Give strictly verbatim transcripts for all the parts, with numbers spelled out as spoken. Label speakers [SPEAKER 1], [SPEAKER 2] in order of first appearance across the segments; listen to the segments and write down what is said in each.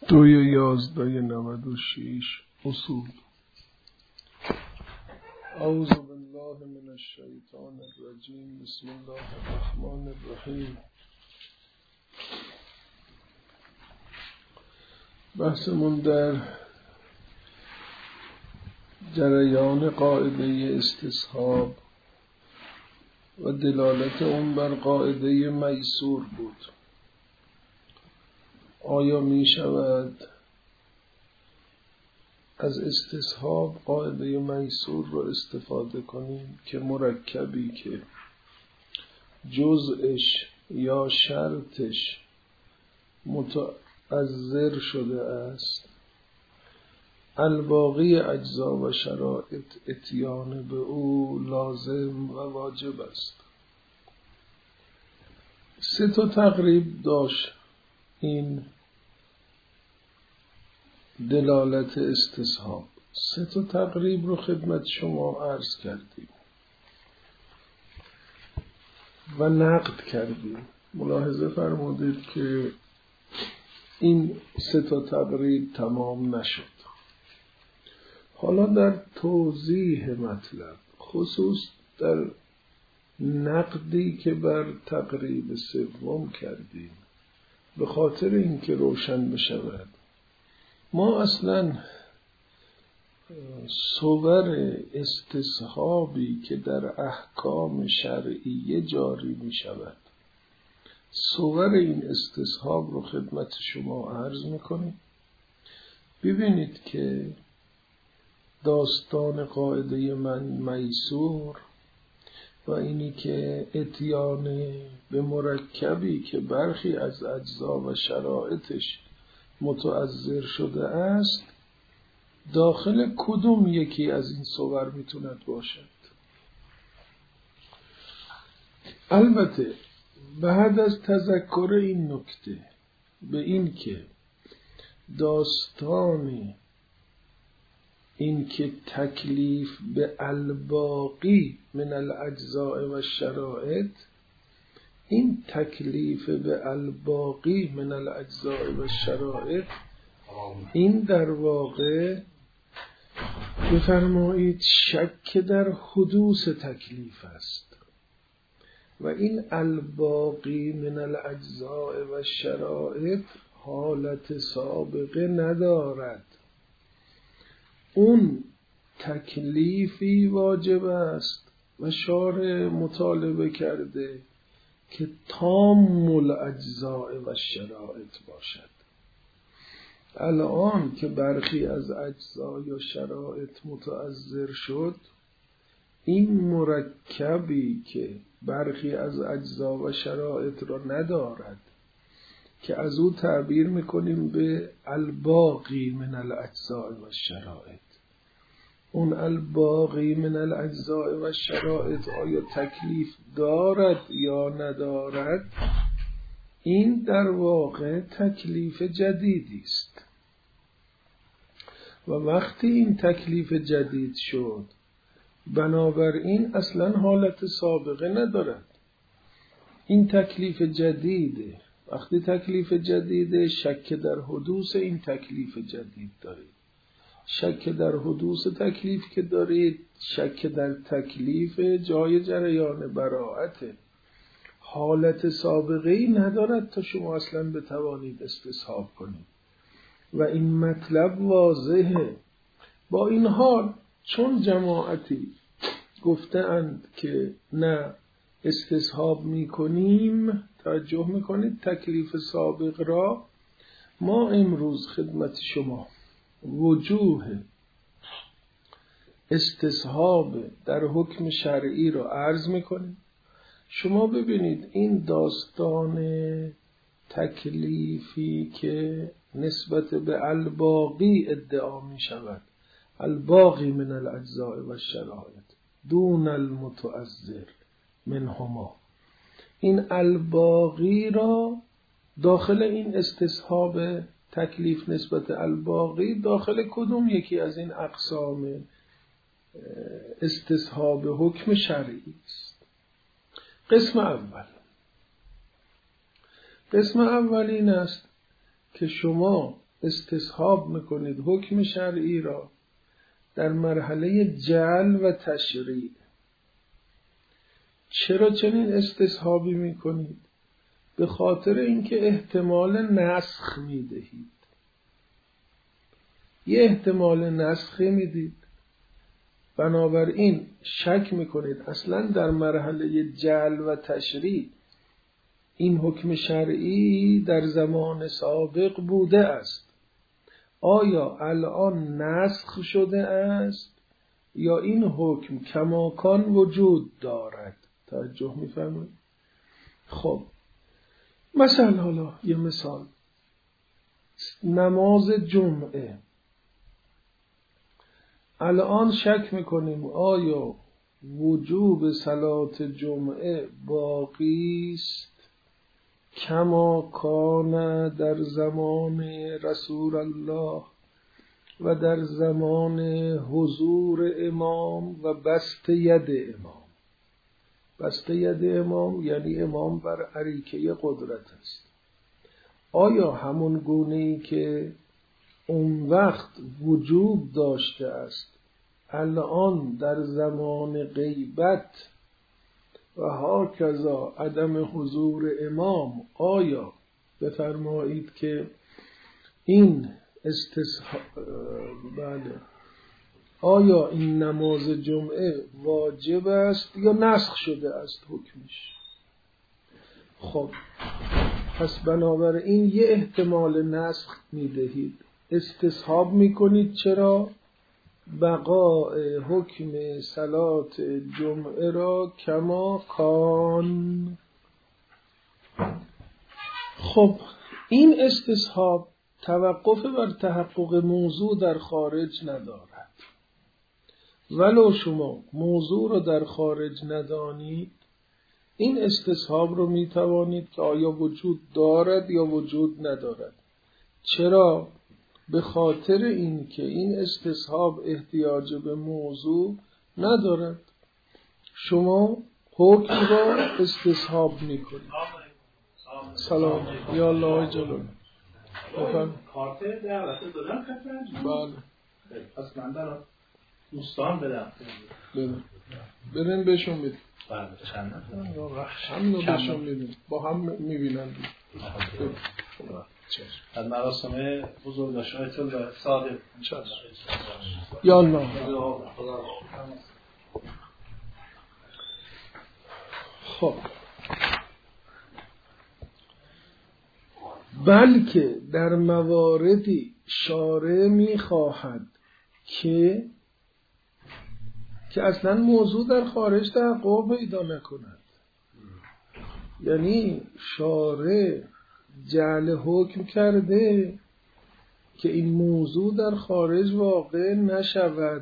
[SPEAKER 1] دوی یازده نود و شیش اصول. اعوذ بالله من الشیطان الرجیم. بسم الله الرحمن الرحیم. بحثمون در جریان قاعده استصحاب و دلالت اون بر قاعده میسور بود. آیا می شود از استصحاب قاعده میسور رو استفاده کنیم که مرکبی که جزءش یا شرطش متعذر شده است، الباقی اجزا و شرایط اتیان به او لازم و واجب است. سه تا تقریب داشت این دلالت استصحاب. سه تا تقریب رو خدمت شما عرض کردیم و نقد کردیم. ملاحظه فرمودید که این سه تا تقریب تمام نشد. حالا در توضیح مطلب، خصوص در نقدی که بر تقریب سوم کردیم، به خاطر اینکه روشن بشود، ما اصلا صور استصحابی که در احکام شرعیه جاری می شود، صور این استصحاب رو خدمت شما عرض می کنیم. ببینید که داستان قاعده من میسور و اینی که اتیان به مرکبی که برخی از اجزا و شرایطش متعذر شده است، داخل کدوم یکی از این صور میتوند باشد؟ البته بعد از تذکر این نکته به این که داستانی این که تکلیف به الباقی من الاجزاء و شرایط، این تکلیف به الباقی من الاجزاء و شرایط، این در واقع بفرمایید شک در حدوث تکلیف است و این الباقی من الاجزاء و شرایط حالت سابقه ندارد. اون تکلیفی واجب است و شارع مطالبه کرده که تام الاجزاء و شرایط باشد. الان که برخی از اجزا یا شرایط متعذر شد، این مرکبی که برخی از اجزا و شرایط را ندارد که از او تعبیر میکنیم به الباقی من الاجزاء و شرایط، اون الباقی من الاجزاء و شرایط آیا تکلیف دارد یا ندارد؟ این در واقع تکلیف جدیدی است و وقتی این تکلیف جدید شد، بنابراین اصلا حالت سابقه ندارد. این تکلیف جدیده. وقتی تکلیف جدیده، شک در حدوث این تکلیف جدید دارید. شک در حدوث تکلیف که دارید، شک در تکلیف جای جریان براءته. حالت سابقه ای ندارد تا شما اصلا بتوانید استصحاب کنید و این مطلب واضحه. با این حال چون جماعتی گفتند که نه استصحاب می کنیم، توجه می کنید تکلیف سابق را، ما امروز خدمت شما وجوه استصحاب در حکم شرعی را عرض می کنیم. شما ببینید این داستان تکلیفی که نسبت به الباقی ادعا می شود، الباقی من الاجزاء و شرایط دون المتعذر منهما، این الباقی را داخل این استصحاب تکلیف نسبت الباقی داخل کدوم یکی از این اقسام استصحاب حکم شرعی است؟ قسم اول قسم اول این است که شما استصحاب میکنید حکم شرعی را در مرحله جعل و تشریع. چرا چنین استصحابی میکنید؟ به خاطر اینکه احتمال نسخ میدهید. یه احتمال نسخی میدید، بنابراین شک میکنید اصلا در مرحله جعل و تشریع این حکم شرعی در زمان سابق بوده است. آیا الان نسخ شده است یا این حکم کماکان وجود دارد؟ توجه میفرمایید؟ خب مثلا حالا یه مثال، نماز جمعه الان شک میکنیم آیا وجوب صلات جمعه باقی است کما کان در زمان رسول الله و در زمان حضور امام و بسط ید امام. بسط ید امام یعنی امام بر اریکه قدرت است. آیا همون گونه‌ای که اون وقت وجوب داشته است الان در زمان غیبت و هاکذا عدم حضور امام، آیا بفرمایید که این استصحاب بله آیا این نماز جمعه واجب است یا نسخ شده است حکمش؟ خب پس بنابراین یه احتمال نسخ میدهید، استصحاب میکنید. چرا؟ بقاء حکم صلات جمعه را کما کان. خب این استصحاب توقف بر تحقق موضوع در خارج ندارد. ولو شما موضوع را در خارج ندانید، این استصحاب رو می توانید که آیا وجود دارد یا وجود ندارد. چرا؟ به خاطر این که این استصحاب احتیاج به موضوع ندارد. شما حکم را استصحاب می کنید. سلام یا الله جلاله. بفرم.
[SPEAKER 2] کارت دعوت دادم خدمت.
[SPEAKER 1] بله.
[SPEAKER 2] پس من برای دوستان بدم.
[SPEAKER 1] بدم. بدن بهشون بدیم.
[SPEAKER 2] بله چند نفر؟
[SPEAKER 1] همین رو بهشون بدیم. با هم میبینن.
[SPEAKER 2] از مراسم بزرگداشت‌هایتون به صادق
[SPEAKER 1] یا الله. خب بلکه در مواردی شارع می‌خواهد که که اصلا موضوع در خارج تحقق پیدا نکند. یعنی شارع جعل حکم کرده که این موضوع در خارج واقع نشود.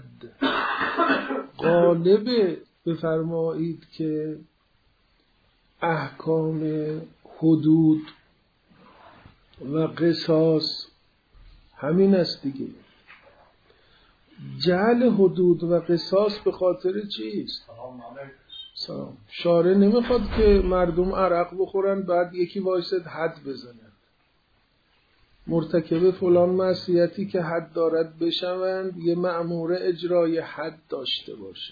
[SPEAKER 1] غالب بفرمایید که احکام حدود و قصاص همین است دیگه. جعل حدود و قصاص به خاطر چیست؟ سلام. شارع نمیخواد که مردم عرق بخورن بعد یکی وایسد حد بزنه. مرتکب فلان معصیتی که حد دارد بشوند یه مأمور اجرای حد داشته باشه.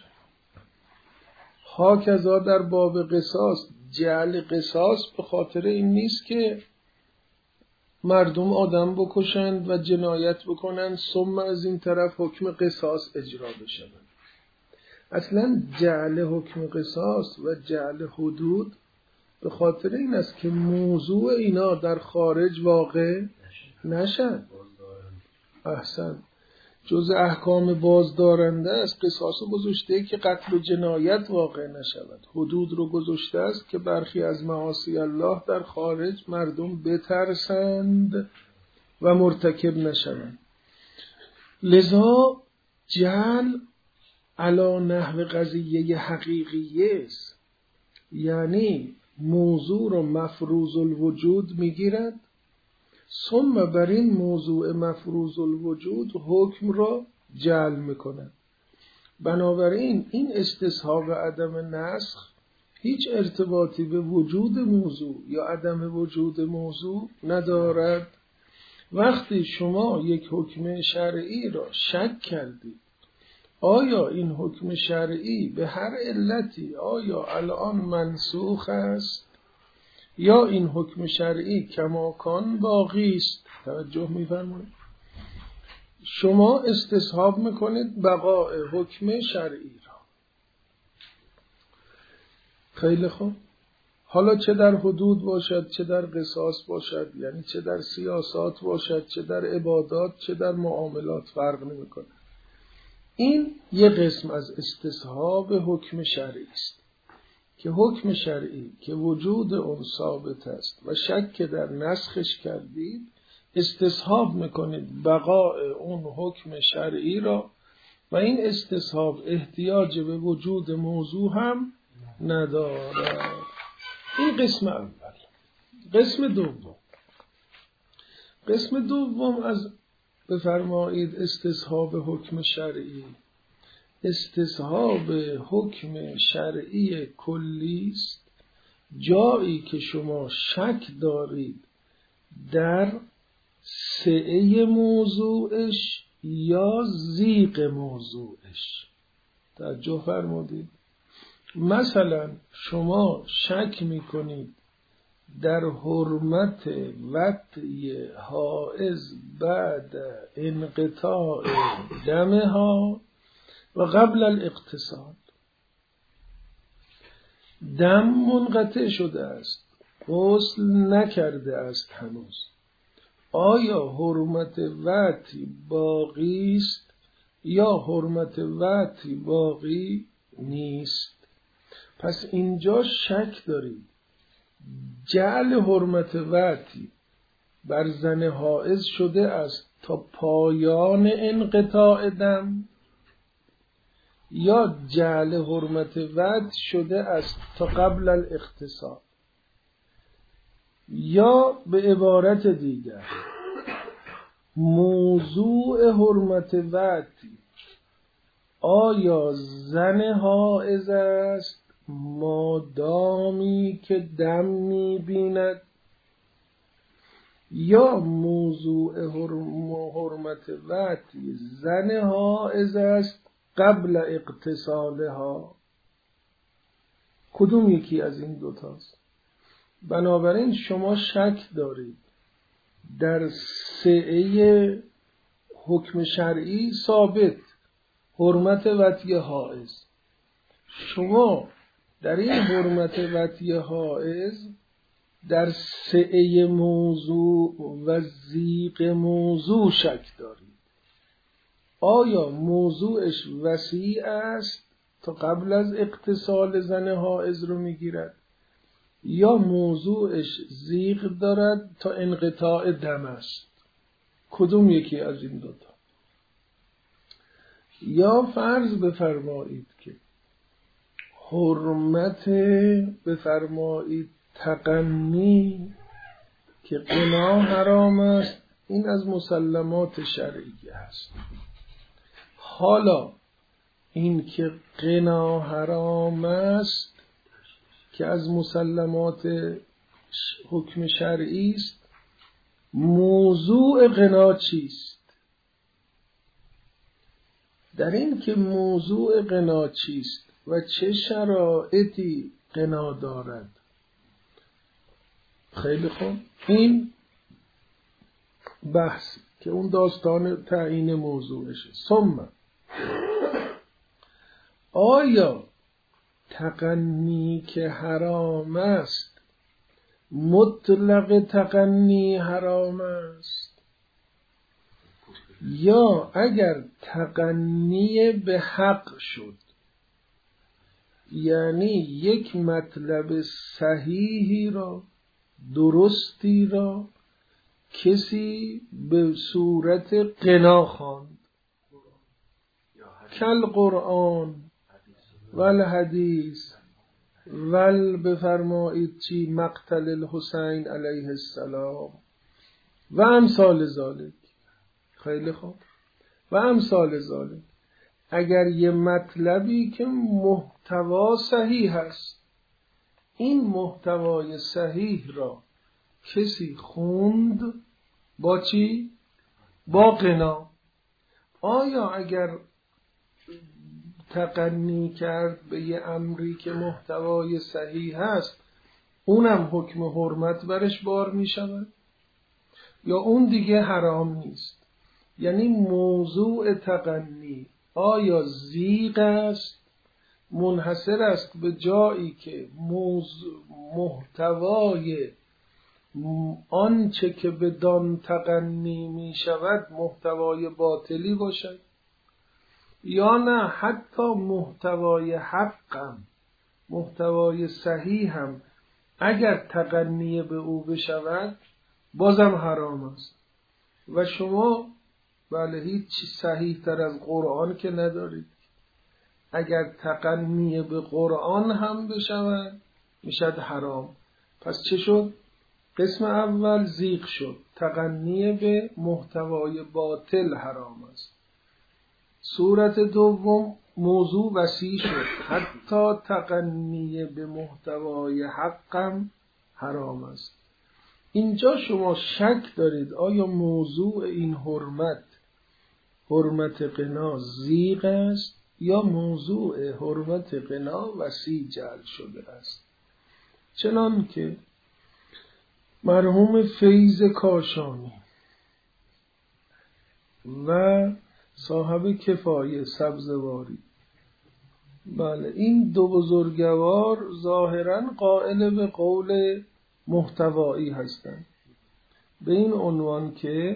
[SPEAKER 1] هاکذا در باب قصاص جعل قصاص به خاطر این نیست که مردم آدم بکشند و جنایت بکنند ثم از این طرف حکم قصاص اجرا بشه. اصلا جعل حکم قصاص و جعل حدود به خاطر این است که موضوع اینا در خارج واقع نشد. احسن. جز احکام بازدارنده است. قصاص رو گذاشته که قتل و جنایت واقع نشود. حدود رو گذاشته است که برخی از معاصی الله در خارج مردم بترسند و مرتکب نشوند. لذا جعل علا نحو قضیه حقیقیه است. یعنی موضوع رو مفروض الوجود میگیرد، ثم بر این موضوع مفروض الوجود حکم را جعل میکند. بنابراین این استصحاب عدم نسخ هیچ ارتباطی به وجود موضوع یا عدم وجود موضوع ندارد وقتی شما یک حکم شرعی را شک کردید آیا این حکم شرعی به هر علتی آیا الان منسوخ است یا این حکم شرعی کماکان باقی است، توجه می‌فرمایید، شما استصحاب میکنید بقاء حکم شرعی را. خیلی خوب، حالا چه در حدود باشد، چه در قصاص باشد، یعنی چه در سیاسات باشد، چه در عبادات، چه در معاملات، فرق نمیکنه. این یه قسم از استصحاب حکم شرعی است که حکم شرعی که وجود اون ثابت است و شک در نسخش کردید استصحاب میکنید بقاء اون حکم شرعی را و این استصحاب احتیاج به وجود موضوع هم ندارد. این قسم اول. قسم دوم قسم دوم از بفرمایید استصحاب حکم شرعی، استصحاب حکم شرعی کلی است، جایی که شما شک دارید در سعه موضوعش یا زیغ موضوعش. توجه فرمودید. مثلا شما شک میکنید در حرمت وطی حائض بعد انقطاع دمها و قبل الاغتسال. دم منقطع شده است، غسل نکرده است هنوز، آیا حرمت وطی باقی است یا حرمت وطی باقی نیست؟ پس اینجا شک دارید جعل حرمت وطی بر زن حائض شده است تا پایان انقطاع دم یا جعل حرمت وطی شده است تا قبل الاغتسال، یا به عبارت دیگر موضوع حرمت وطی آیا زن حائض است مادامی که دم می‌بیند یا موضوع حرمت وطی زن حائض است قبل اغتسالها؟ کدوم یکی از این دوتاست؟ بنابراین شما شک دارید در سعه حکم شرعی ثابت حرمت وطی حائض، شما در این حرمت وطی حائض در سعه موضوع و زیغ موضوع شک دارید. آیا موضوعش وسیع است تا قبل از اغتسال زن حائض رو میگیرد یا موضوعش زیغ دارد تا انقطاع دم است؟ کدوم یکی از این دوتا؟ یا فرض بفرمایید که حرمت بفرمایید تقنی که قنا حرام است، این از مسلمات شرعی است. حالا این که قنا حرام است که از مسلمات حکم شرعی است، موضوع قنا چیست؟ در این که موضوع قنا چیست و چه شرایطی قنا دارد. خیلی خوب، این بحث که اون داستان تعیین موضوعشه. ثم آیا تقنی که حرام است مطلق تقنی حرام است یا اگر تقنی به حق شد، یعنی یک مطلب صحیحی را درستی را کسی به صورت قنا خواند، کل قرآن ول حدیث ول بفرمایید چی مقتل الحسین علیه السلام و امثال ذالک. خیلی خوب، و امثال ذالک. اگر یه مطلبی که محتوا صحیح هست، این محتوای صحیح را کسی خوند با چی؟ با غنا. آیا اگر تغنی کرد به یه امری که محتوای صحیح هست اونم حکم حرمت برش بار می شود یا اون دیگه حرام نیست؟ یعنی موضوع تغنی آیا زیغ است، منحصر است به جایی که موضوع محتوای آنچه که بدان تغنی می شود محتوای باطلی باشد، یا نه حتی محتوای حقم، محتوای صحیح هم اگر تغنی به او بشود بازم حرام است. و شما بله هیچ صحیح تر از قرآن که ندارید. اگر تغنی به قرآن هم بشود میشد حرام. پس چه شد؟ قسم اول زیغ شد، تغنی به محتوای باطل حرام است. صورت دوم موضوع وسیع شد، حتی تغنی به محتوای حقم حرام است. اینجا شما شک دارید آیا موضوع این حرمت حرمت غنا زیغ است یا موضوع حرمت غنا وسیع جعل شده است. چنان که مرحوم فیض کاشانی و صاحب کفایه سبزواری، بله این دو بزرگوار ظاهراً قائل به قول محتوایی هستند، به این عنوان که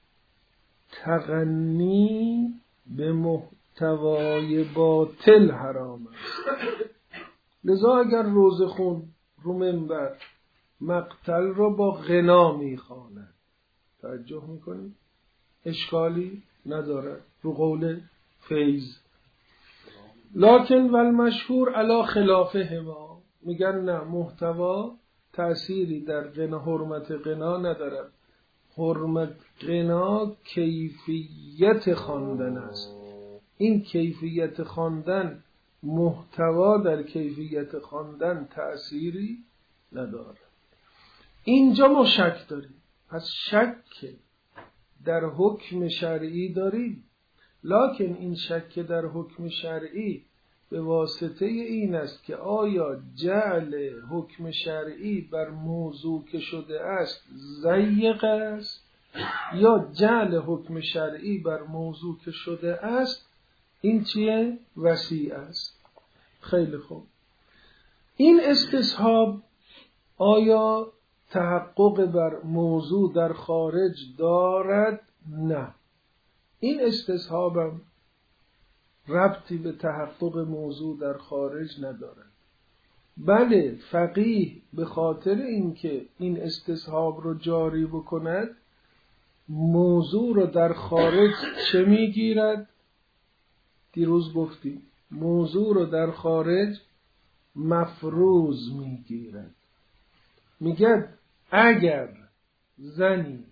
[SPEAKER 1] تغنی به محتوای باطل حرام است. لذا اگر روزه خون رو منبر مقتل را با غنا میخواند، توجه میکنید اشکالی ندارد رو قول فیض. لکن والمشهور علی خلافهما، میگن نه، محتوا تأثیری در غنا حرمت غنا ندارد. حرمت غنا کیفیت خواندن است. این کیفیت خواندن، محتوا در کیفیت خواندن تأثیری ندارد. اینجا ما شک داریم. پس شک در حکم شرعی داریم، لکن این شک در حکم شرعی به واسطه این است که آیا جعل حکم شرعی بر موضوع که شده است ضیق است یا جعل حکم شرعی بر موضوع که شده است این چیه؟ وسیع است. خیلی خوب. این استصحاب آیا تحقق بر موضوع در خارج دارد؟ نه. این استصحابم ربطی به تحقق موضوع در خارج ندارد. بله فقیه به خاطر اینکه این استصحاب رو جاری بکند موضوع رو در خارج چه میگیرد؟ دیروز گفتیم موضوع رو در خارج مفروض میگیرد. میگه اگر زنی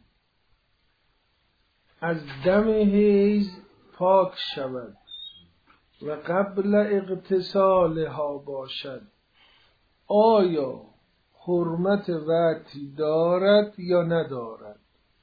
[SPEAKER 1] از دم حیض پاک شود و قبل اغتسالها باشد آیا حرمت وطی دارد یا ندارد؟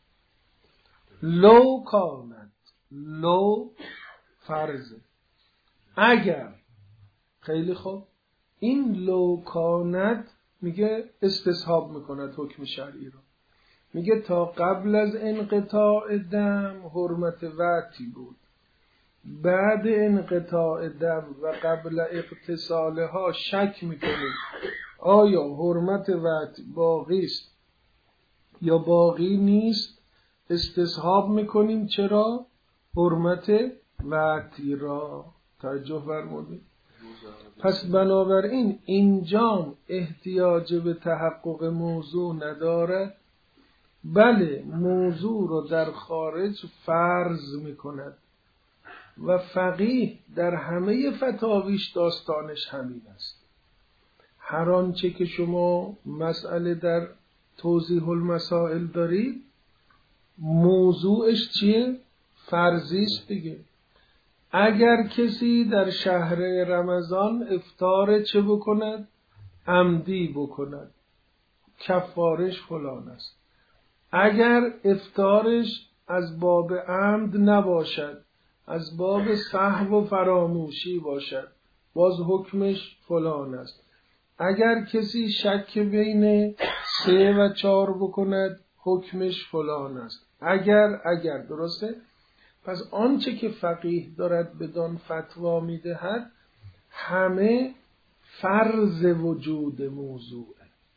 [SPEAKER 1] لو کانت، لو فرضه، اگر. خیلی خوب. این لو کانت میگه استصحاب میکند حکم شرعی رو. میگه تا قبل از انقطاع دم حرمت وطی بود، بعد انقطاع دم و قبل اغتسالها شک میکنید آیا حرمت وطی باقی است یا باقی نیست، استصحاب میکنیم چرا؟ حرمت وطی را. توجه فرمودید؟ پس بنابراین اینجا احتیاج به تحقق موضوع ندارد، بله موضوع رو در خارج فرض میکند و فقیه در همه فتاویش داستانش همین است. هر آنچه که شما مسئله در توضیح المسائل دارید موضوعش چیه؟ فرضیست دیگه. اگر کسی در شهر رمضان افطار چه بکند؟ عمدی بکند، کفارش فلان است. اگر افطارش از باب عمد نباشد، از باب سهو و فراموشی باشد، باز حکمش فلان است. اگر کسی شک بین سه و چهار بکند، حکمش فلان است. اگر اگر درسته؟ پس آنچه که فقیه دارد بدان فتوا میدهد همه فرض وجود موضوعه.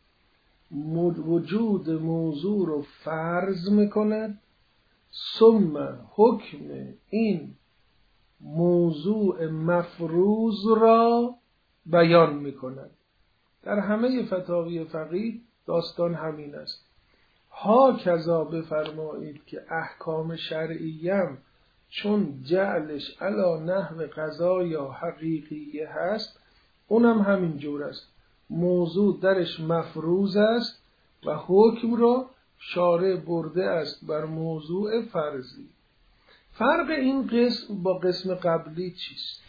[SPEAKER 1] وجود موضوع رو فرض میکند، ثم حکم این موضوع مفروض را بیان میکند. در همه فتاوی فقیه داستان همین است. ها کذا بفرمایید که احکام شرعیم چون جعلش علی نحو قضا یا حقیقیه هست، اونم همین جور است. موضوع درش مفروض است و حکم را شارع برده است بر موضوع فرضی. فرق این قسم با قسم قبلی چیست؟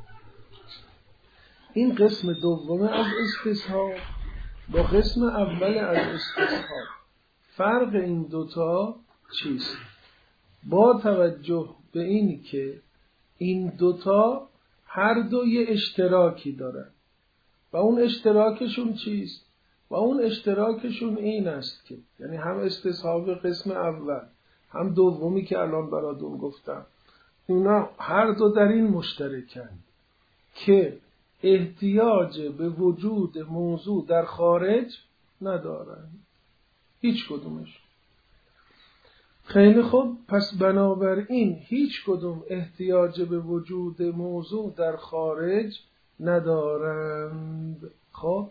[SPEAKER 1] این قسم دوم از استصحاب با قسم اول از استصحاب، فرق این دوتا چیست؟ با توجه به این که این دوتا هر دو یه اشتراکی دارن و اون اشتراکشون چیست؟ و اون اشتراکشون این است که یعنی هم استصحاب قسم اول هم دومی که الان براتون گفتم، اینا هر دو در این مشترکن که احتیاج به وجود موضوع در خارج ندارن، هیچ کدومش. خیلی خوب، پس بنابراین هیچ کدوم احتیاج به وجود موضوع در خارج ندارند. خب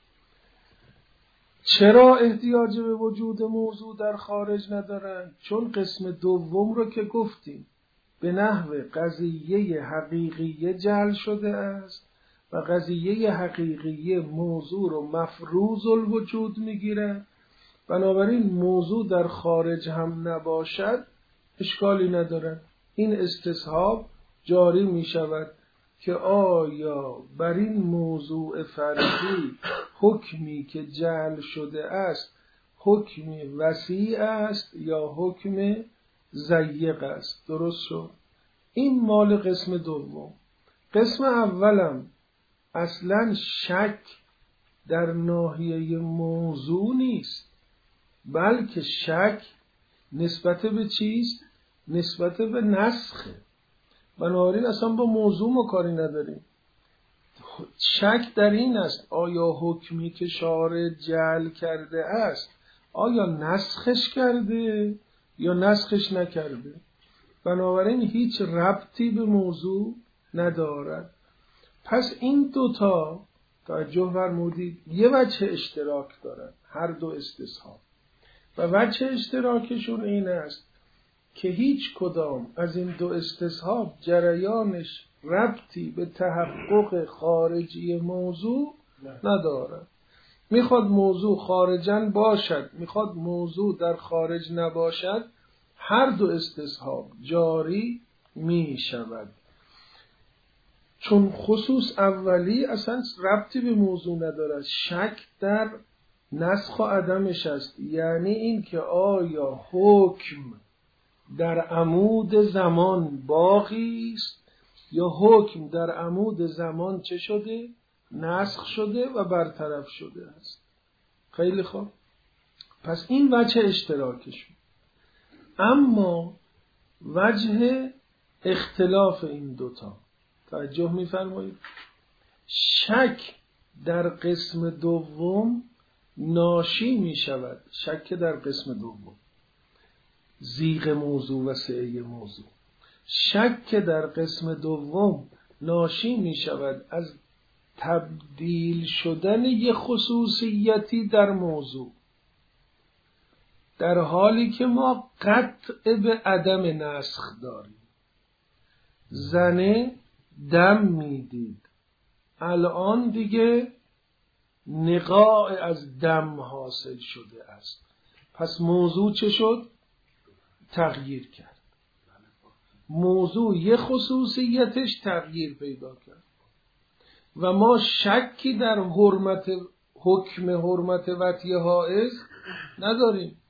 [SPEAKER 1] چرا احتیاج به وجود موضوع در خارج ندارند؟ چون قسم دوم رو که گفتیم به نحو قضیه حقیقیه جعل شده است و قضیه حقیقیه موضوع رو مفروض الوجود میگیره، بنابراین موضوع در خارج هم نباشد اشکالی ندارد. این استصحاب جاری می شود که آیا بر این موضوع فرضی حکمی که جعل شده است حکمی وسیع است یا حکم ضیق است. درست شد؟ این مال قسم دوم. قسم اولم اصلا شک در ناحیه موضوع نیست، بلکه شک نسبت به چیست؟ نسبت به نسخه. بنابراین اصلا با موضوع ما کاری نداریم. شک در این است آیا حکمی که شارع جعل کرده است آیا نسخش کرده یا نسخش نکرده. بنابراین هیچ ربطی به موضوع ندارد. پس این دوتا توجه فرمودید یه وجه اشتراک دارن، هر دو استصحاب، و وجه اشتراکشون این است که هیچ کدام از این دو استصحاب جریانش ربطی به تحقق خارجی موضوع نداره. میخواد موضوع خارجاً باشد، میخواد موضوع در خارج نباشد، هر دو استصحاب جاری میشود. چون خصوص اولی اصلا ربطی به موضوع ندارد، شک در نسخ و عدمش است. یعنی این که آیا حکم در عمود زمان باقی است یا حکم در عمود زمان چه شده؟ نسخ شده و برطرف شده است. خیلی خوب، پس این وجه اشتراکشون. اما وجه اختلاف این دوتا توجه می‌فرمایید. شک در قسم دوم ناشی می شود، شک در قسم دوم زیغ موضوع و سعی موضوع، شک در قسم دوم ناشی می شود از تبدیل شدن یک خصوصیتی در موضوع، در حالی که ما قطع به عدم نسخ داریم. زنه دم میدید، الان دیگه نقاع از دم حاصل شده است، پس موضوع چه شد؟ تغییر کرد. موضوع یه خصوصیتش تغییر پیدا کرد و ما شکی در حرمت حکم حرمت وطی حائز نداریم.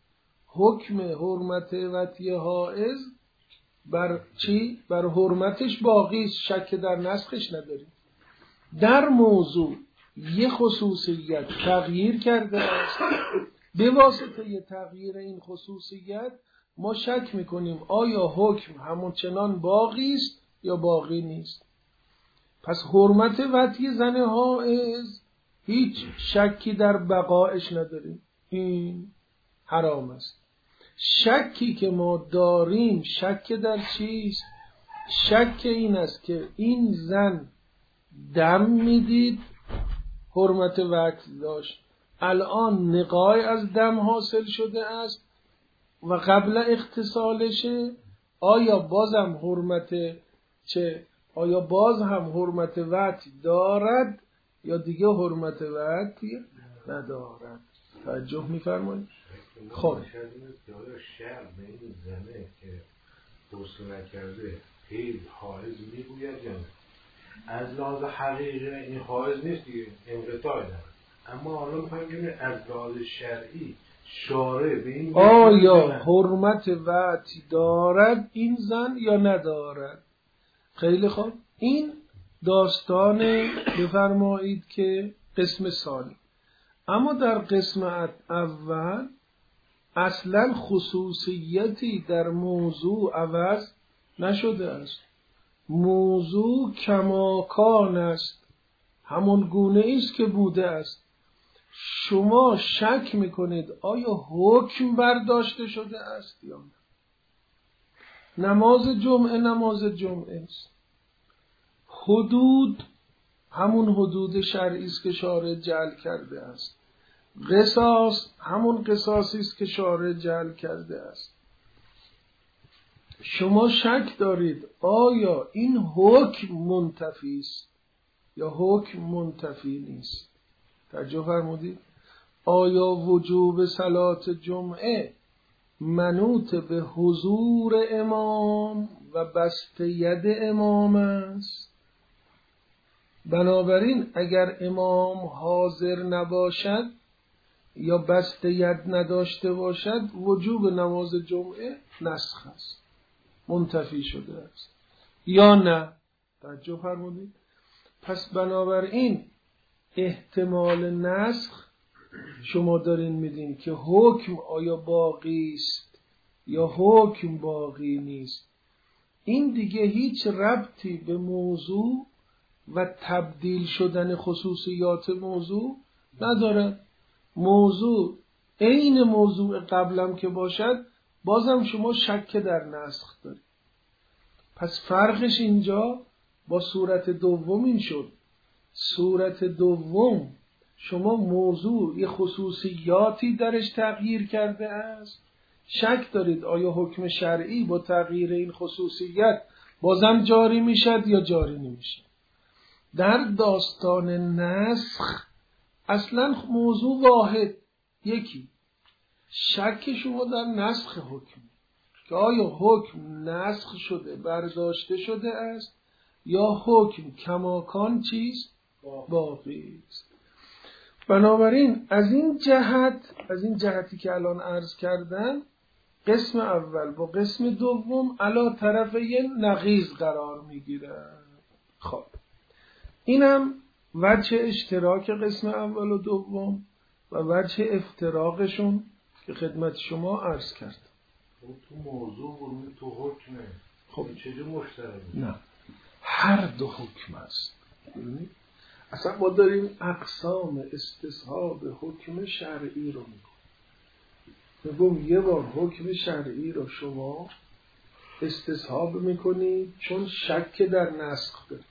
[SPEAKER 1] حکم حرمت وطی حائز بر چی؟ بر حرمتش باقی است، شک در نسخش نداریم. در موضوع یه خصوصیت تغییر کرده است، به واسطه یه تغییر این خصوصیت ما شک میکنیم آیا حکم همون چنان باقی است یا باقی نیست. پس حرمت وطی زن حائز هیچ شکی در بقایش نداریم، این حرام است. شکی که ما داریم شک در چیست؟ شک این است که این زن دم میدید، حرمت وطی داشت، الان نقای از دم حاصل شده است و قبل اغتسالشه، آیا بازم حرمت چه؟ آیا باز هم حرمت وطی دارد یا دیگه حرمت وطی ندارد؟ توجه می‌فرمایید؟ خب
[SPEAKER 3] شرع به این زنه که غسل نکرده حیض حائض میگوید یا نه؟ از لحاظ حقیقی این حائض نیست دیگه، انقطاع داره، اما حالا میخوایم ببینیم از لحاظ شرعی شارع به این
[SPEAKER 1] آیا حرمت وطی دارد این زن یا ندارد؟ خیلی خوب، این داستان بفرمایید که قسم ثانی. اما در قسم اول اصلا خصوصیتی در موضوع عوض نشده است. موضوع کماکان است، همون گونه است که بوده است. شما شک میکنید آیا حکم برداشته شده است یا نه؟ نماز جمعه نماز جمعه است، حدود همون حدود شرعی است که شارع جعل کرده است، قصاص همون قصاصی است که شارع جعل کرده است. شما شک دارید آیا این حکم منتفی است یا حکم منتفی نیست. توجه فرمودید؟ آیا وجوب صلات جمعه منوط به حضور امام و بسط ید امام است؟ بنابراین اگر امام حاضر نباشد یا بسط ید نداشته باشد وجوب نماز جمعه نسخ است، منتفی شده است یا نه؟ توجه فرمودید؟ پس بنابراین احتمال نسخ شما دارین میدین که حکم آیا باقی است یا حکم باقی نیست. این دیگه هیچ ربطی به موضوع و تبدیل شدن خصوصیات موضوع نداره. موضوع عین موضوع قبلم که باشد بازم شما شک در نسخ دارید. پس فرقش اینجا با صورت دوم این شد. صورت دوم شما موضوع یه خصوصیاتی درش تغییر کرده است، شک دارید آیا حکم شرعی با تغییر این خصوصیت بازم جاری میشد یا جاری نمیشد. در داستان نسخ اصلا موضوع واحد یکی، شک شما در نسخ حکم که آیا حکم نسخ شده برداشته شده است یا حکم کماکان چیست باقی است. بنابراین از این جهت از این جهتی که الان عرض کردم قسم اول با قسم دوم علا طرف یه نقیض قرار میگیره. خب اینم وجه اشتراک قسم اول و دوم و وجه افتراقشون که خدمت شما عرض کرد.
[SPEAKER 3] تو موضوع و تو حکمه. خب چجور مشترک؟
[SPEAKER 1] نه، هر دو حکم است. اصلا ما داریم اقسام استصحاب حکم شرعی رو میکنیم. میگم یه بار حکم شرعی رو شما استصحاب میکنی چون شک در نسخ داری،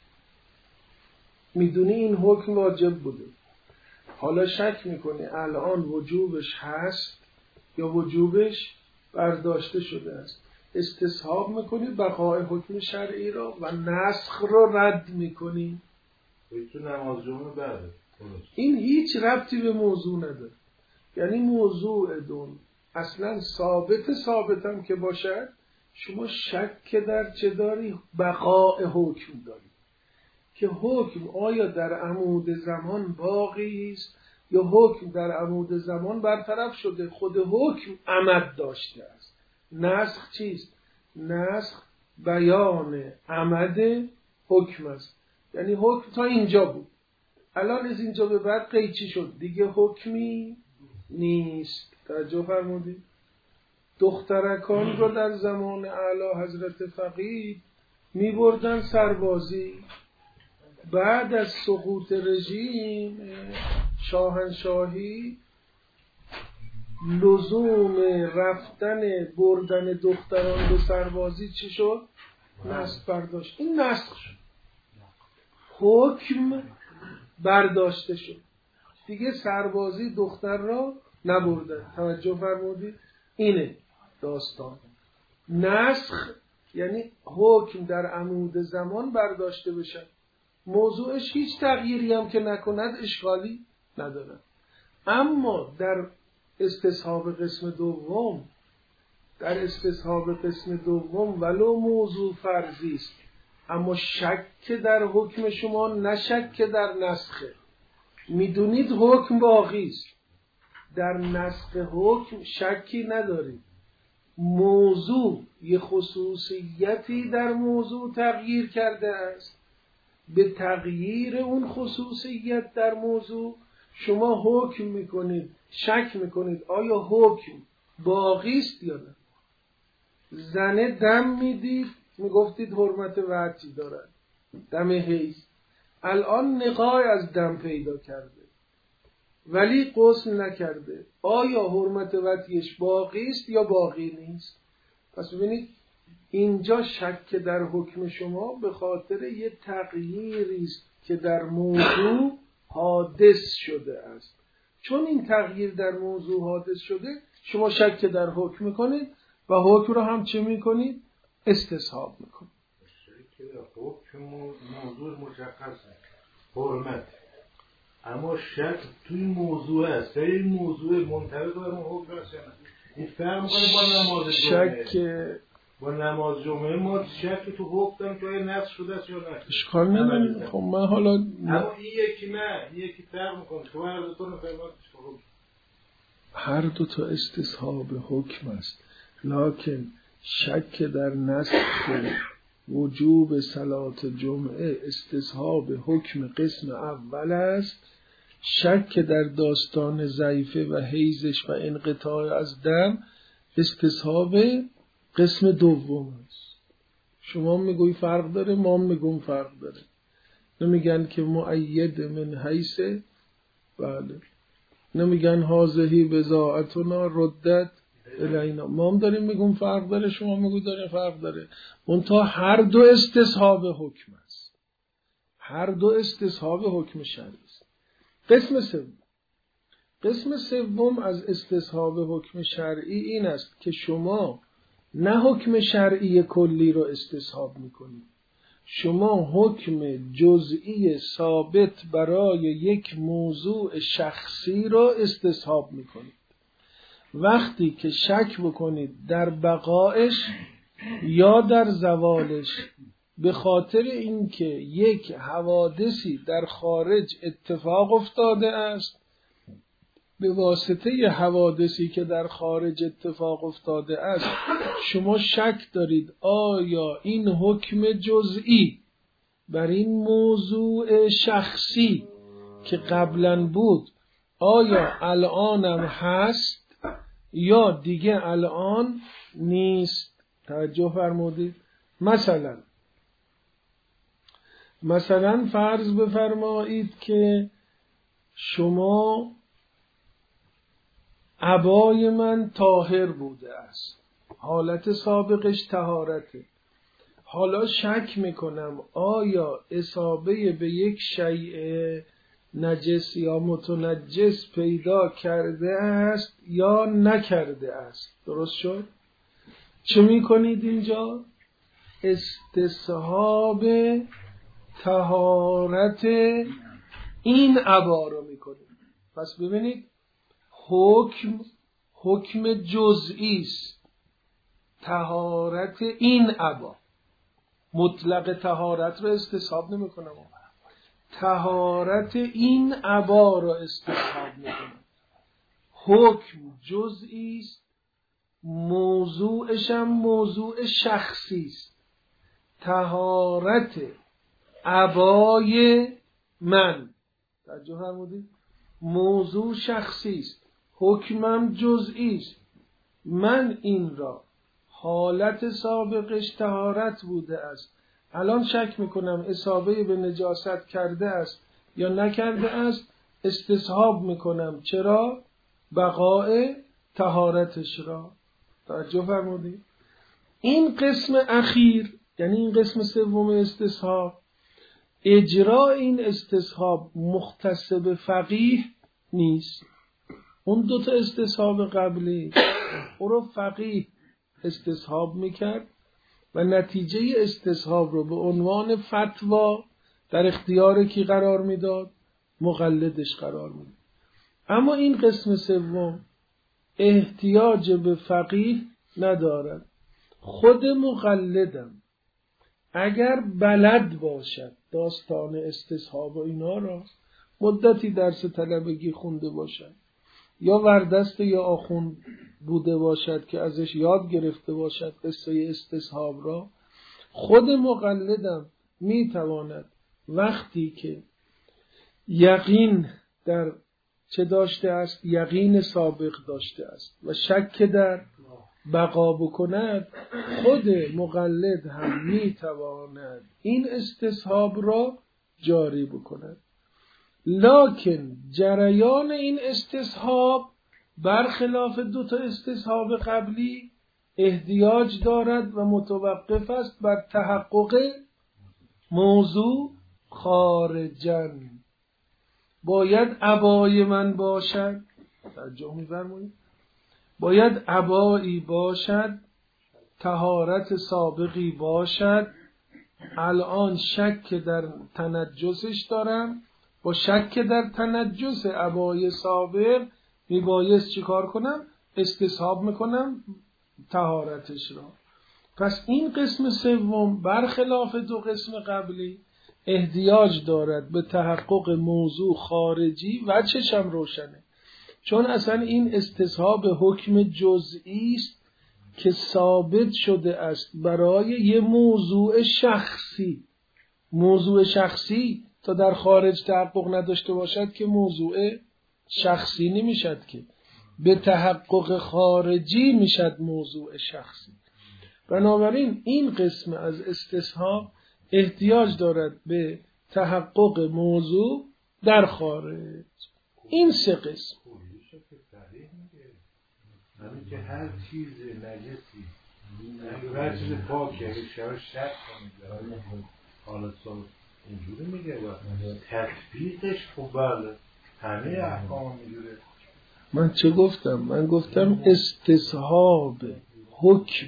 [SPEAKER 1] میدونی این حکم واجب بوده، حالا شک میکنی الان وجوبش هست یا وجوبش برداشته شده است، استصحاب میکنی بقای حکم شرعی رو و نسخ رو رد میکنی.
[SPEAKER 3] تو نماز جمعه بعد
[SPEAKER 1] این هیچ ربطی به موضوع نداره. یعنی موضوع دون اصلا ثابت ثابتم که باشد شما شک در چه داری؟ بقای حکم داری که حکم آیا در عمود زمان باقی است یا حکم در عمود زمان برطرف شده، خود حکم عمد داشته است. نسخ چیست؟ نسخ بیان عمد حکم است. یعنی حکم تا اینجا بود، الان از اینجا به بعد قیچی شد، دیگه حکمی نیست. توجه فرمودید؟ دخترکان رو در زمان اعلی حضرت فقید می بردن سربازی. بعد از سقوط رژیم شاهنشاهی لزوم رفتن بردن دختران به سربازی چی شد؟ نسخ برداشت. این نسخ شد، حکم برداشته شد، دیگه سربازی دختر را نبردن. توجه فرمودید؟ اینه داستان. نسخ یعنی حکم در عمود زمان برداشته بشه، موضوعش هیچ تغییری هم که نکند اشکالی نداره. اما در استصحاب قسم دوم، در استصحاب قسم دوم ولو موضوع فرضی است، اما شک در حکم شما نه شک در نسخه. میدونید حکم باقی است، در نسخ حکم شکی ندارید. موضوع یه خصوصیتی در موضوع تغییر کرده است، به تغییر اون خصوصیت در موضوع شما حکم میکنید، شک میکنید آیا حکم باقی است یا نه. زنه دم میدید، میگفتید حرمت وطی دارد، دم حیض. الان نقای از دم پیدا کرده ولی غسل نکرده، آیا حرمت وطیش باقی است یا باقی نیست؟ پس ببینید اینجا شک در حکم شما به خاطر یه تغییری است که در موضوع حادث شده است. چون این تغییر در موضوع حادث شده، شما شک در حکم میکنید و حکم رو هم چه میکنید؟ استصحاب میکنید.
[SPEAKER 3] شک در حکم موضوع مشخصه، حرمت، اما شک توی موضوع است. این موضوع منطبق بر اون حکم است. این فرق میکنه با نماز جمعه.
[SPEAKER 1] شک
[SPEAKER 3] با نماز جمعه ما شک تو حکم داریم که آیا نسخ شده است یا نه.
[SPEAKER 1] اشکال نداره. خب من حالا
[SPEAKER 3] اما این یکی نه، این یکی فرق میکنه. تو هر دو تا فرمات حکم.
[SPEAKER 1] هر دو تا استصحاب حکم است، لکن شک در نسخ وجوب صلات جمعه استصحاب حکم قسم اول است. شک در داستان ضعیفه و حیزش و انقطاع از دم استصحاب قسم دوم است. شما میگوی فرق داره، ما میگم فرق داره. نمیگن که مؤید من حیث، بله، نمیگن حاضهی بضاعتنا ردت الینا، ما هم داریم میگم فرق داره، شما میگوی داره فرق داره. منتها هر دو استصحاب حکم است، هر دو استصحاب حکم شرعی است. قسم سوم، قسم سوم از استصحاب حکم شرعی این است که شما نه حکم شرعی کلی رو استصحاب میکنید، شما حکم جزئی ثابت برای یک موضوع شخصی رو استصحاب میکنید. وقتی که شک بکنید در بقایش یا در زوالش به خاطر اینکه یک حوادثی در خارج اتفاق افتاده است، به واسطه حوادثی که در خارج اتفاق افتاده است شما شک دارید آیا این حکم جزئی بر این موضوع شخصی که قبلا بود آیا الانم هست یا دیگه الان نیست. توجه فرمودید؟ مثلا مثلا فرض بفرمایید که شما عبای من طاهر بوده است، حالت سابقش طهارته، حالا شک میکنم آیا اصابه به یک شیء نجس یا متنجس پیدا کرده است یا نکرده است. درست شد؟ چه میکنید اینجا؟ استصحاب طهارت این عبا رو میکنید. پس ببینید حکم حکم جزئی است، طهارت این عبا، مطلق طهارت رو استصحاب نمیکنم. طهارت این عبا را استصحاب میکنم. حکم جزئی است، موضوعش هم موضوع شخصی است. طهارت عبای من، توجه فرمودید، موضوع شخصی است، حکمم جزئی است. من این را حالت سابقش طهارت بوده است، الان شک میکنم اصابه به نجاست کرده است یا نکرده است، استصحاب میکنم. چرا؟ بقاء طهارتش را. توجه فرمودید؟ این قسم اخیر، یعنی این قسم سوم استصحاب، اجرا این استصحاب مختص به فقیه نیست. اون دوتا استصحاب قبلی او رو فقیه استصحاب میکرد و نتیجه استصحاب رو به عنوان فتوا در اختیار کی قرار میداد؟ مقلدش قرار میداد. اما این قسم سوم احتیاج به فقیه ندارد. خود مقلدم اگر بلد باشد داستان استصحاب و اینا را، مدتی درس طلبگی خونده باشد یا وردست یا آخوند بوده باشد که ازش یاد گرفته باشد قصه استصحاب را، خود مقلدم میتواند وقتی که یقین در چه داشته است؟ یقین سابق داشته است و شک در بقا بکند، خود مقلد هم میتواند این استصحاب را جاری بکند. لکن جریان این استصحاب برخلاف دو تا استصحاب قبلی احتیاج دارد و متوقف است بر تحقق موضوع خارجن. باید عبای من باشد، توجه می‌فرمایید، باید عبایی باشد، طهارت سابقی باشد. الان شک در تنجسش دارم، با شک در تنجس عبای سابق میبایست چی کار کنم؟ استصحاب میکنم طهارتش را. پس این قسم سوم برخلاف دو قسم قبلی احتیاج دارد به تحقق موضوع خارجی و چشم روشنه، چون اصلا این استصحاب حکم جزئی است که ثابت شده است برای یه موضوع شخصی. موضوع شخصی تا در خارج تحقق نداشته باشد که موضوع شخصی نمیشد، که به تحقق خارجی میشد موضوع شخصی. بنابراین این قسم از استصحاب احتیاج دارد به تحقق موضوع در خارج. این سه قسم،
[SPEAKER 3] همین که هر چیز نجسی هر چیز پاکه اگه شما شک کنید حالت صاحب اینجوری میگه و تطبیقش خوب بله همه احکام میگیره.
[SPEAKER 1] من چه گفتم؟ من گفتم استصحاب حکم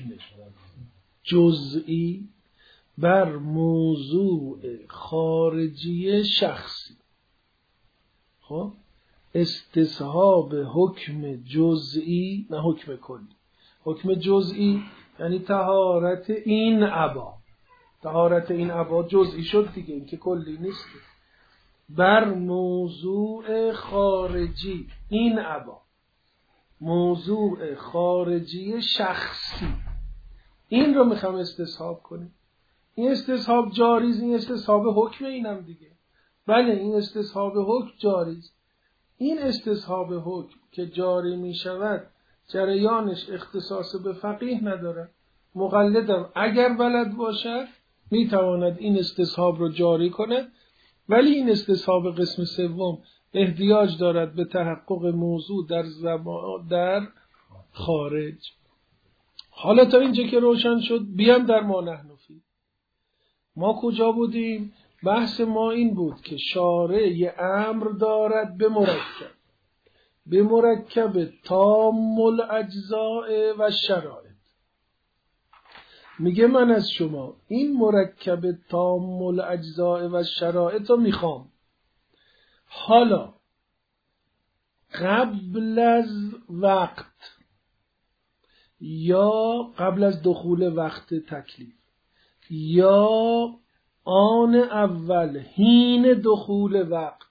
[SPEAKER 1] جزئی بر موضوع خارجی شخصی. خب استصحاب حکم جزئی، نه حکم کلی. حکم جزئی یعنی طهارت این عبا. طهارت این عبا جزئی شد دیگه، این که کلی نیست. بر موضوع خارجی این عبا، موضوع خارجی شخصی، این رو میخوام استصحاب کنیم. این استصحاب جاریز، این استصحاب حکم اینم دیگه. بله این استصحاب حکم جاریز. این استصحاب حکم که جاری می شود جریانش اختصاص به فقیه نداره. مقلدم اگر بلد باشد می تواند این استصحاب رو جاری کند، ولی این استصحاب قسم سوم احتیاج دارد به تحقق موضوع در زمان در خارج. حالا تا اینجا که روشن شد بیام در ما نحن فی. ما کجا بودیم؟ بحث ما این بود که شارع یه امر دارد به مرکب، به مرکب تام الاجزاء و شرایط. میگه من از شما این مرکب تام الاجزاء و شرایط رو میخوام. حالا قبل از وقت یا قبل از دخول وقت تکلیف یا آن اول حین دخول وقت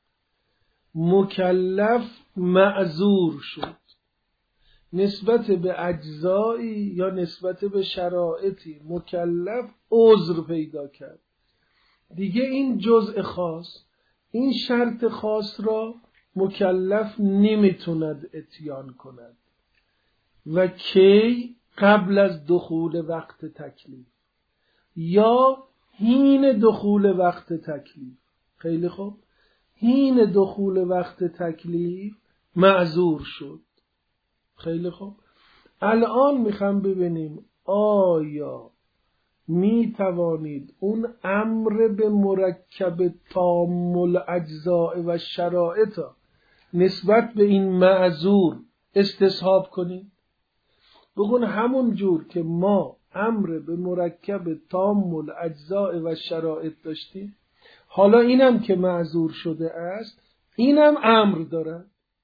[SPEAKER 1] مکلف معذور شد، نسبت به اجزایی یا نسبت به شرایطی مکلف عذر پیدا کرد، دیگه این جزء خاص، این شرط خاص را مکلف نمیتوند اتیان کند. و کی؟ قبل از دخول وقت تکلیف یا حین دخول وقت تکلیف. خیلی خوب، حین دخول وقت تکلیف معذور شد. خیلی خوب، الان میخوام ببینیم آیا می توانید اون امر به مرکب تام الاجزاء و شرایط نسبت به این معذور استصحاب کنید؟ بگون همون جور که ما امر به مرکب تام الاجزاء و شرایط داشتیم، حالا اینم که معذور شده است اینم امر دارد،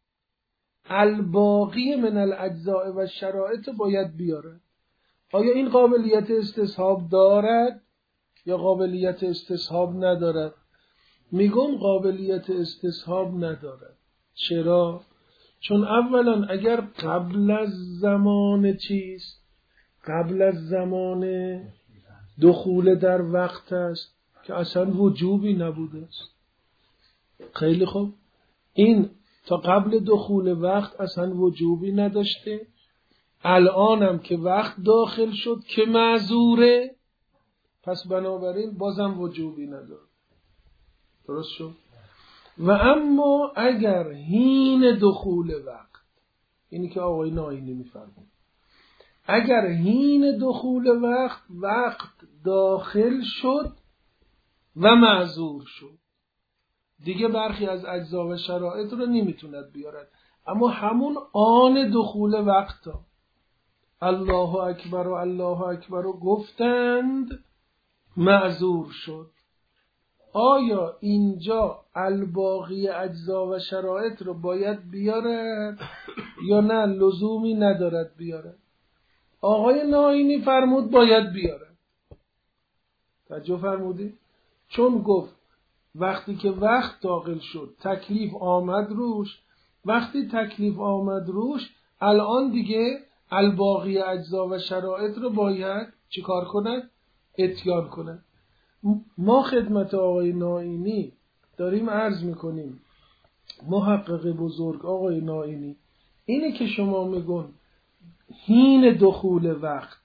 [SPEAKER 1] الباقی من الاجزاء و شرایط باید بیارد. آیا این قابلیت استصحاب دارد یا قابلیت استصحاب ندارد؟ میگم قابلیت استصحاب ندارد. چرا؟ چون اولا اگر قبل از زمان چیست؟ قبل از زمان دخول در وقت است که اصلا وجوبی نبوده است. خیلی خوب، این تا قبل دخول وقت اصلا وجوبی نداشته، الانم که وقت داخل شد که معذوره، پس بنابراین بازم وجوبی نداره. درست شد؟ و اما اگر حین دخول وقت، اینی که آقای ناینی میفرمون، اگر حین دخول وقت وقت داخل شد و معذور شد، دیگه برخی از اجزا و شرایط رو نمیتوند بیارد، اما همون آن دخول وقت ها الله اکبر و الله اکبر رو گفتند معذور شد. آیا اینجا الباقی اجزا و شرایط رو باید بیارد یا نه لزومی ندارد بیارد؟ آقای ناینی فرمود باید بیارد. توجه فرمودی؟ چون گفت وقتی که وقت داخل شد تکلیف آمد روش، وقتی تکلیف آمد روش الان دیگه الباقی اجزا و شرایط رو باید چیکار کند؟ اتیان کند. ما خدمت آقای ناینی داریم عرض میکنیم، محقق بزرگ آقای ناینی، اینه که شما میگن حین دخول وقت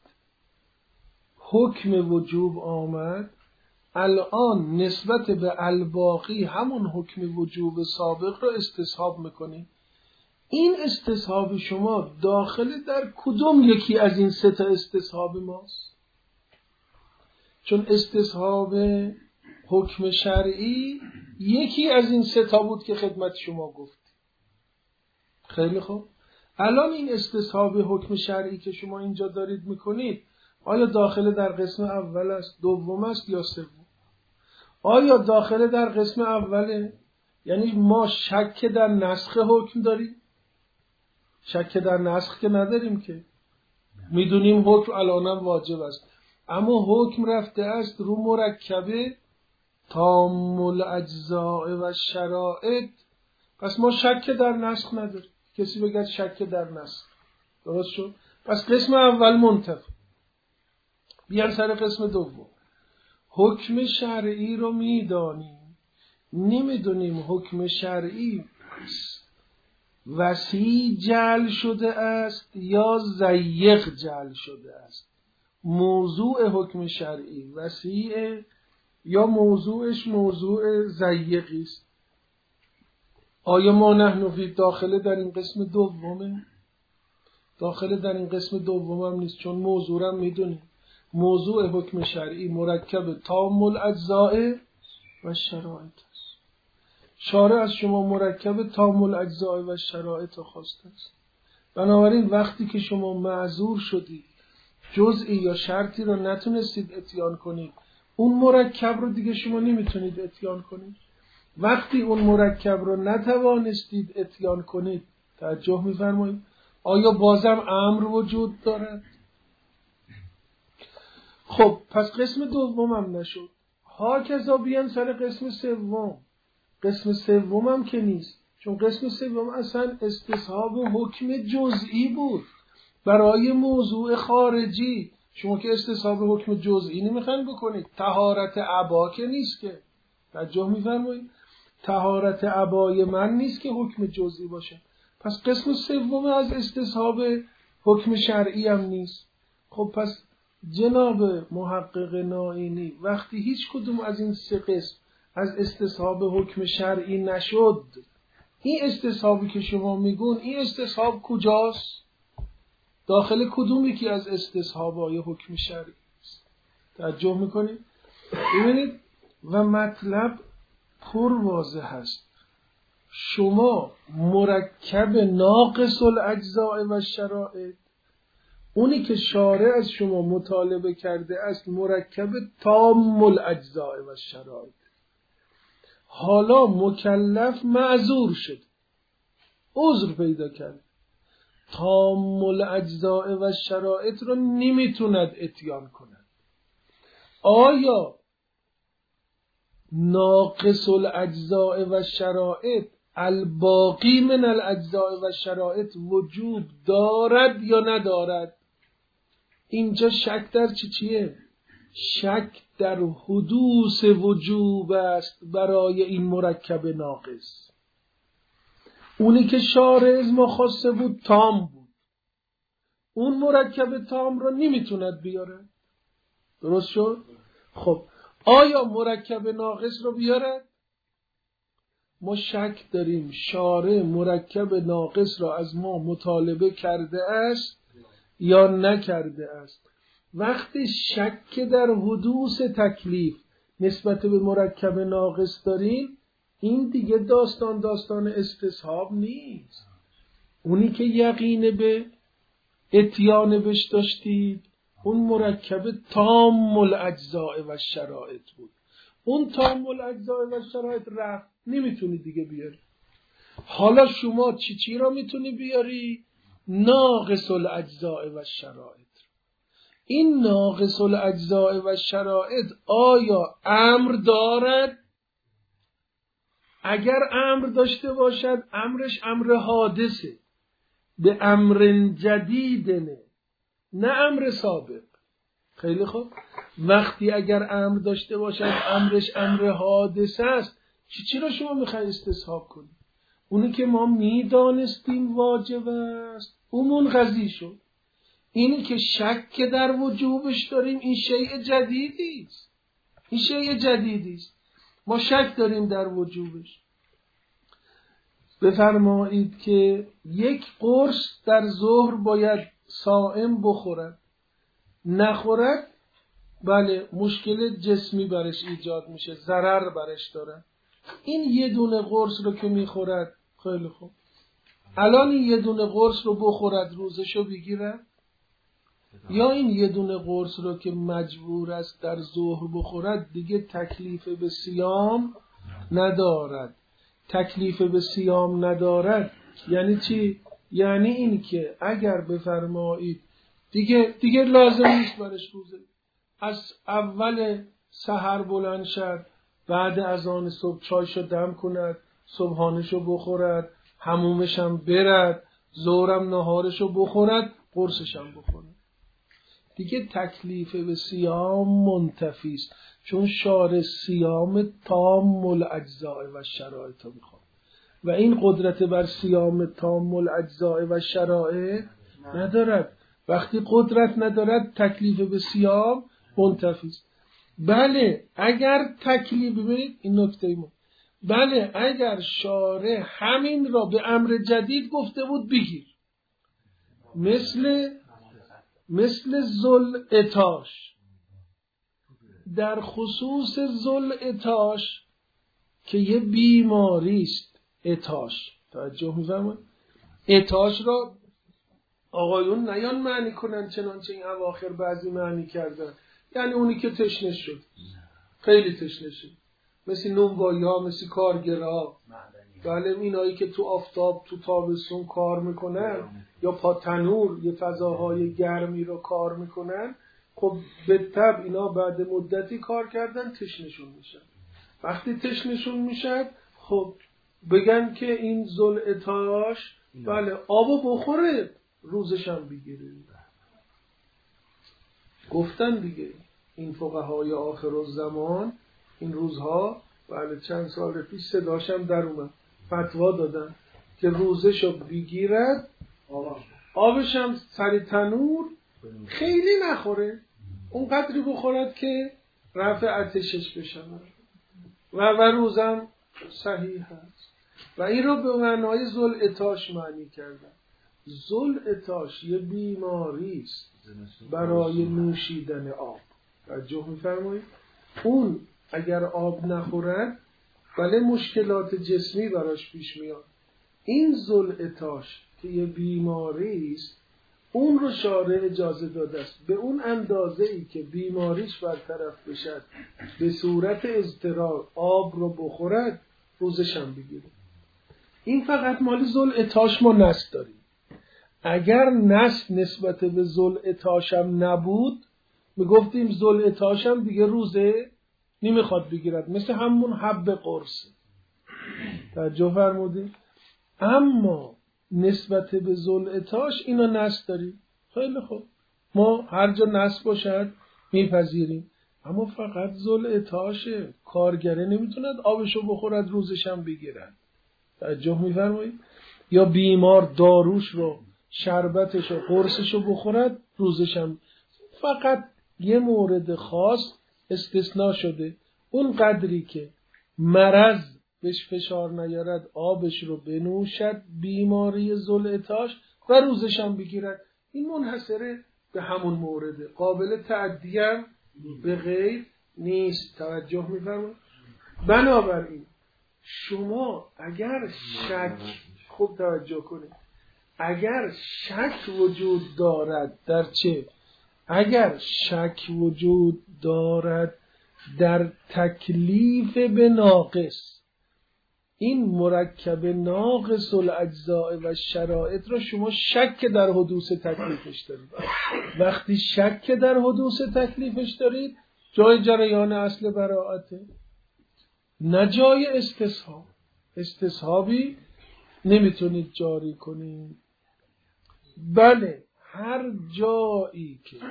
[SPEAKER 1] حکم وجوب آمد، الان نسبت به الباقی همون حکم وجوب سابق رو استصحاب میکنیم. این استصحاب شما داخل در کدوم یکی از این سه تا استصحاب ماست؟ چون استصحاب حکم شرعی یکی از این سه تا بود که خدمت شما گفت. خیلی خوب، الان این استصحاب حکم شرعی که شما اینجا دارید میکنید آیا داخل در قسم اول است، دوم است یا سوم؟ آیا داخل در قسم اوله؟ یعنی ما شک در نسخ حکم داریم؟ شک در نسخ که نداریم، که میدونیم حکم الانم واجب است، اما حکم رفته است رو مرکبه تام الاجزاء و شرایط، پس ما شک در نسخ نداریم. کسی بگه شک در نسخ، درست شد؟ پس قسم اول منتفی. بیان سر قسم دوم. حکم شرعی رو میدانیم، نمیدونیم حکم شرعی وسیع جعل شده است یا ضیق جعل شده است. موضوع حکم شرعی وسیع یا موضوعش موضوع ضیقی است. آیا ما نحن فی داخل در این قسم دومه؟ داخل در این قسم دوم هم نیست، چون موضوع هم میدونیم موضوع حکم شرعی مرکب تام الاجزاء و شرایط است. شارع از شما مرکب تام الاجزاء و شرایط خواسته است. بنابراین وقتی که شما معذور شدید، جزئی یا شرطی رو نتونستید اتیان کنید، اون مرکب رو دیگه شما نمیتونید اتیان کنید. وقتی اون مرکب رو نتوانستید اتیان کنید، توجه می‌فرمایید، آیا بازم امر وجود دارد؟ خب پس قسم دوم هم نشد. هاکذا بیان سر قسم سوم. قسم سوم هم که نیست، چون قسم سوم اصلا استصحاب حکم جزئی بود برای موضوع خارجی. شما که استصحاب حکم جزئی نمیخواین بکنید. طهارت عبا که نیست که، توجه میفرمایید، طهارت عبای من نیست که حکم جزئی باشه. پس قسم سوم از استصحاب حکم شرعی هم نیست. خب پس جناب محقق نائینی وقتی هیچ کدوم از این سه قسم از استصحاب حکم شرعی نشد، این استصحابی که شما میگون این استصحاب کجاست؟ داخل کدومی که از استصحابای حکم شرعی است؟ توجه میکنید؟ ببینید و مطلب پر واضح هست. شما مرکب ناقص الاجزاء و شرائط، اونی که شارع از شما مطالبه کرده است مرکب تام الاجزاء و شرائط. حالا مکلف معذور شد، عذر پیدا کرد، تام الاجزاء و شرائط رو نمیتوند اتیان کند. آیا ناقص الاجزاء و شرائط الباقی من الاجزاء و شرائط وجوب دارد یا ندارد؟ اینجا شک در چی چیه؟ شک در حدوث وجوب است برای این مرکب ناقص. اونی که شارع از ما خواسته بود تام بود، اون مرکب تام رو نمیتوند بیاره. درست شد؟ خب آیا مرکب ناقص رو بیارد؟ ما شک داریم شارع مرکب ناقص را از ما مطالبه کرده است یا نکرده است. وقتی شک در حدوث تکلیف نسبت به مرکب ناقص داریم، این دیگه داستان داستان استصحاب نیست. اونی که یقین به اتیان بش داشتید اون مرکب تام الاجزاء و شرائط بود. اون تام الاجزاء و شرائط رفت، نمیتونی دیگه بیاری. حالا شما چی چی را میتونی بیاری؟ ناقص الاجزاء و شرائط. این ناقص الاجزاء و شرائط آیا امر دارد؟ اگر امر داشته باشد امرش امر حادثه، به امر جدید نه نه امر سابق. خیلی خوب، وقتی اگر امر داشته باشد امرش امر حادثه است، چی چی را شما میخوای استصحاب کنید؟ اونی که ما میدانستیم واجب است اون منقضی شد. اینی که شک در وجوبش داریم این شیء جدیدی است. این شیء جدیدی است. ما شک داریم در وجوبش. بفرمایید که یک قرص در ظهر باید صائم بخورد، نخورد بله مشکل جسمی برش ایجاد میشه، ضرر برش داره. این یه دونه قرص رو که میخورد خیلی خوب، الان این یه دونه قرص رو بخورد روزشو بگیرد، یا این یه دونه قرص رو که مجبور است در ظهر بخورد دیگه تکلیف به صیام ندارد. تکلیف به صیام ندارد یعنی چی؟ یعنی این که اگر بفرمایید دیگه دیگه لازم نیست برش روزه، از اول سحر بلند شد، بعد از آن صبح چایشو دم کند، صبحانشو بخورد، حمومشم برد، ظهرم نهارشو بخورد، قرصشم بخورد. دیگه تکلیف به صیام منتفی است، چون شارع صیام تام الاجزاء و شرایط رو میخواد و این قدرت بر صیام تام الاجزاء و شرایط ندارد. وقتی قدرت ندارد تکلیف به صیام منتفی است. بله اگر تکلیف، ببینید این نکته ایمون، بله اگر شارع همین را به امر جدید گفته بود بگیر، مثل مثل ذل اتاش، در خصوص ذل اتاش که یه بیماری است، اتاش توجه می‌فرمایید؟ اتاش را آقایون نیان معنی کنن چنانچه این اواخر بعضی معنی کردن، یعنی اونی که تشنه شد، خیلی تشنه شد، مثل نونوایی ها، مثل کارگرها، بله اینایی که تو آفتاب تو تابستون کار میکنن یا پا تنور یه فضاهای گرمی رو کار میکنن، خب به طبع اینا بعد مدتی کار کردن تشنشون میشن. وقتی تشنشون میشن خب بگن که این ذوالعطاش بله آبو بخوره روزش هم بگیره. گفتن دیگه این فقهای آخر الزمان این روزها بله چند سال پیش صداشم در اومد فتوا دادن که روزشو بگیرد آبش هم سر تنور خیلی نخوره، اون قدری بخورد که رفع آتشش بشه و و روزم صحیح هست. و این رو به معنای ذوالعطاش معنی کردن. ذوالعطاش یه بیماری است برای نوشیدن آب. توجه می‌فرمایید؟ اون اگر آب نخورد بله مشکلات جسمی براش پیش میاد. این ذوالعطاش که یه بیماری است اون رو شارع اجازه داده است به اون اندازه ای که بیماریش برطرف بشد به صورت اضطرار آب رو بخورد روزش هم بگیره. این فقط مالی ذوالعطاش ما نس داریم. اگر نس نسبت به ذوالعطاش هم نبود میگفتیم ذوالعطاش هم دیگه روزه نمیخواد بگیرد، مثل همون حب قرص. توجه فرمودید؟ اما نسبت به ذوالعطاش اینا نس داریم. خیلی خوب، ما هر جا نس باشد میپذیریم، اما فقط ذوالعطاشه، کارگره نمیتوند آبشو بخورد روزش هم بگیرد. توجه میفرمایید؟ یا بیمار داروش رو شربتش و قرصش رو بخورد روزش هم. فقط یه مورد خاص استثناء شده، اون قدری که مرض بهش فشار نیارد آبش رو بنوشد بیماری ذوالعطاش و روزش هم بگیرد. این منحصره به همون مورده، قابل تعدیه به غیر نیست. توجه میفرمایید؟ بنابراین شما اگر شک، خوب توجه کنید، اگر شک وجود دارد در چه؟ اگر شک وجود دارد در تکلیف به ناقص، این مرکب ناقص الاجزاء و شرایط را شما شک در حدوث تکلیفش دارید. وقتی شک در حدوث تکلیفش دارید جای جریان اصل براءته، نه جای استصحاب. استصحابی نمیتونید جاری کنید. بله هر جایی که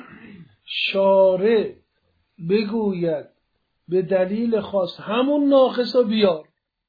[SPEAKER 1] شارع بگوید به دلیل خاص همون ناقص رو بیار،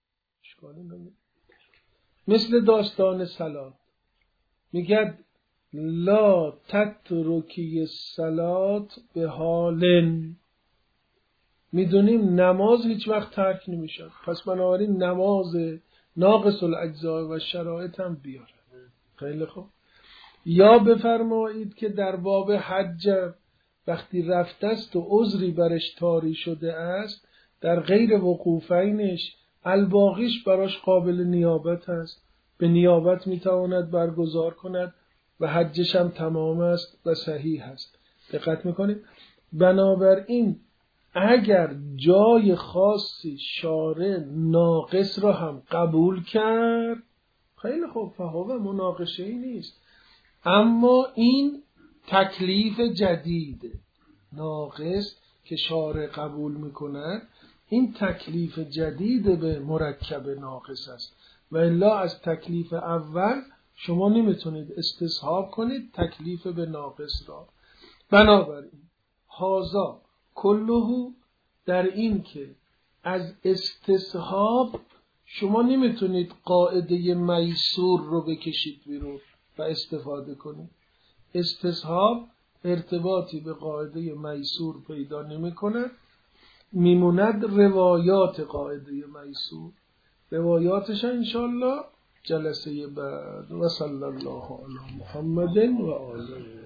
[SPEAKER 1] مثل داستان صلات میگه لا تترکی الصلات به حالن. میدونیم نماز هیچ وقت ترک نمیشه، پس بنابراین نماز ناقص الاجزاء و شرایط هم بیاره. خیلی خوب. یا بفرمایید که در باب حج وقتی رفته است و عذری برش طاری شده است، در غیر وقوفینش الباقیش براش قابل نیابت است، به نیابت میتواند برگزار کند و حجش هم تمام است و صحیح است. دقت میکنید؟ بنابراین اگر جای خاصی شارع ناقص را هم قبول کرد خیلی خوب، فهو مناقشه ای نیست. اما این تکلیف جدید ناقص که شارع قبول میکند، این تکلیف جدید به مرکب ناقص است و الا از تکلیف اول شما نمیتونید استصحاب کنید تکلیف به ناقص را. بنابراین هازا کلهو در این که از استصحاب شما نمیتونید قاعده میسور رو بکشید بیرون و استفاده کنید. استصحاب ارتباطی به قاعده میسور پیدا نمی کند، میموند روایات قاعده میسور. روایاتش انشاءالله جلسه بعد. و صلی الله علی محمد و آله